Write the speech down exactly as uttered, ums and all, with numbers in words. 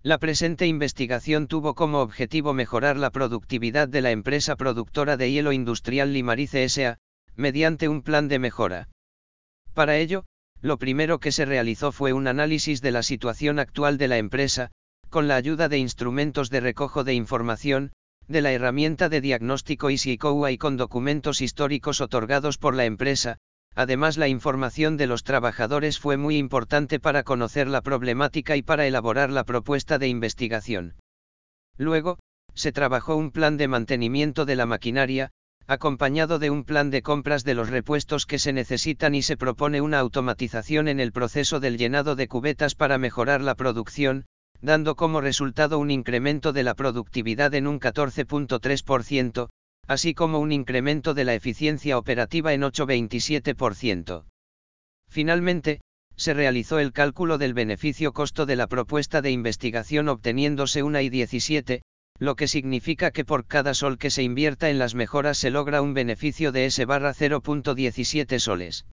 La presente investigación tuvo como objetivo mejorar la productividad de la empresa productora de hielo industrial Limarice S A, mediante un plan de mejora. Para ello, lo primero que se realizó fue un análisis de la situación actual de la empresa, con la ayuda de instrumentos de recojo de información, de la herramienta de diagnóstico EasyCoua y con documentos históricos otorgados por la empresa. Además, la información de los trabajadores fue muy importante para conocer la problemática y para elaborar la propuesta de investigación. Luego, se trabajó un plan de mantenimiento de la maquinaria, acompañado de un plan de compras de los repuestos que se necesitan, y se propone una automatización en el proceso del llenado de cubetas para mejorar la producción, dando como resultado un incremento de la productividad en un catorce punto tres por ciento, así como un incremento de la eficiencia operativa en ocho punto veintisiete por ciento. Finalmente, se realizó el cálculo del beneficio-costo de la propuesta de investigación obteniéndose una I diecisiete, lo que significa que por cada sol que se invierta en las mejoras se logra un beneficio de S barra cero punto diecisiete soles.